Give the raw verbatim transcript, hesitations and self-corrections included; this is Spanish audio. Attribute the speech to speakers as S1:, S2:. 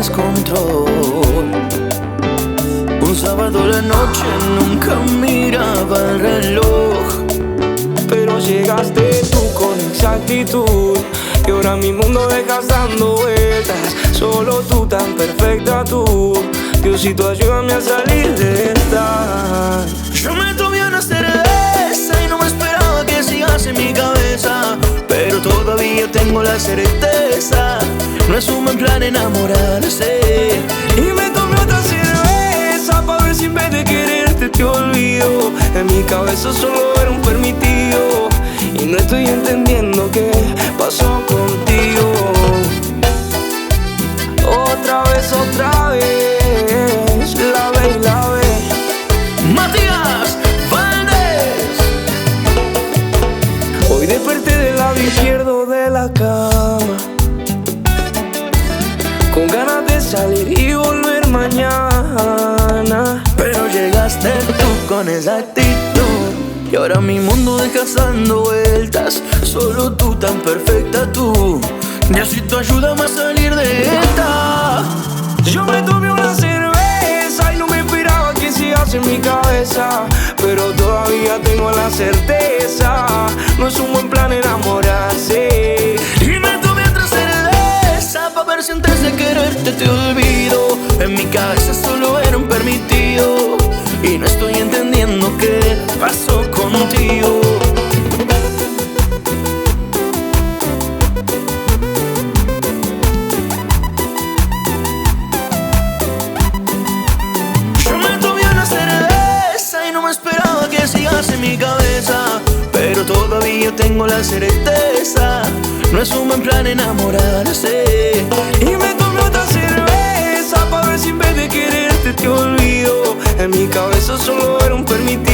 S1: descontrol. Un sábado a la noche nunca miraba el reloj,
S2: pero llegaste tú con exactitud y ahora mi mundo dejas dando vueltas. Solo tú, tan perfecta tú. Diosito, ayúdame a salir de esta.
S1: Yo me tomé una cerveza y no me esperaba que sigas en mi cabeza, pero todavía tengo la certeza, no es un buen plan enamorarse.
S2: Y me tomé otra cerveza pa' ver si en vez de quererte te olvido. En mi cabeza solo era un permitido y no estoy entendiendo qué pasó contigo. Otra vez, otra vez, la ve y la ve.
S1: Matías Valdés.
S2: Hoy desperté del lado izquierdo de la cama, con ganas de salir y volver mañana,
S1: pero llegaste tú con esa actitud y ahora mi mundo dejas dando vueltas. Solo tú, tan perfecta tú. Diosito, ayúdame a salir de esta.
S2: Yo me tomé una cerveza y no me esperaba que sigas en mi cabeza, pero todavía tengo la certeza, no es un buen plan enamorarse.
S1: Y me tomé otra cerveza pa' ver si antes de quererte te olvido. En mi cabeza solo era un permitido y no estoy entendiendo qué pasó contigo. Yo me tomé una cerveza y no me esperaba que sigas en mi cabeza, pero todavía tengo la certeza, no es un buen plan enamorarse.
S2: Y me tomé otra cerveza pa' ver si en vez de quererte te olvido. En mi cabeza solo era un permitido